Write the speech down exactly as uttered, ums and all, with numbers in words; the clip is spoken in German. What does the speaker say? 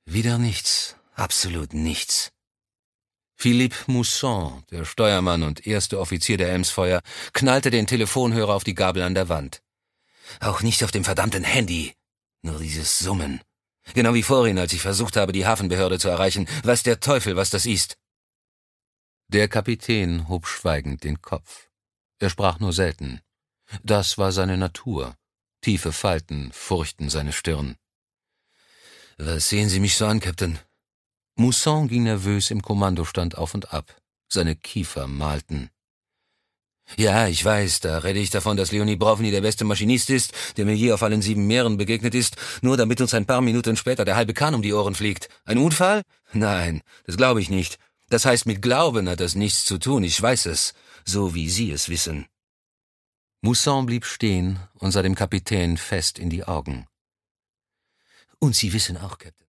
Wieder nichts, absolut nichts. Philippe Mousson, der Steuermann und erste Offizier der Elmsfeuer, knallte den Telefonhörer auf die Gabel an der Wand. Auch nicht auf dem verdammten Handy. Nur dieses Summen. Genau wie vorhin, als ich versucht habe, die Hafenbehörde zu erreichen. Weiß der Teufel, was das ist. Der Kapitän hob schweigend den Kopf. Er sprach nur selten. Das war seine Natur. Tiefe Falten furchten seine Stirn. »Was sehen Sie mich so an, Captain?« Mousson ging nervös im Kommandostand auf und ab. Seine Kiefer malten. »Ja, ich weiß, da rede ich davon, dass Leonid Brovny der beste Maschinist ist, der mir je auf allen sieben Meeren begegnet ist, nur damit uns ein paar Minuten später der halbe Kahn um die Ohren fliegt. Ein Unfall? Nein, das glaube ich nicht. Das heißt, mit Glauben hat das nichts zu tun, ich weiß es, so wie Sie es wissen.« Mousson blieb stehen und sah dem Kapitän fest in die Augen. »Und Sie wissen auch, Captain,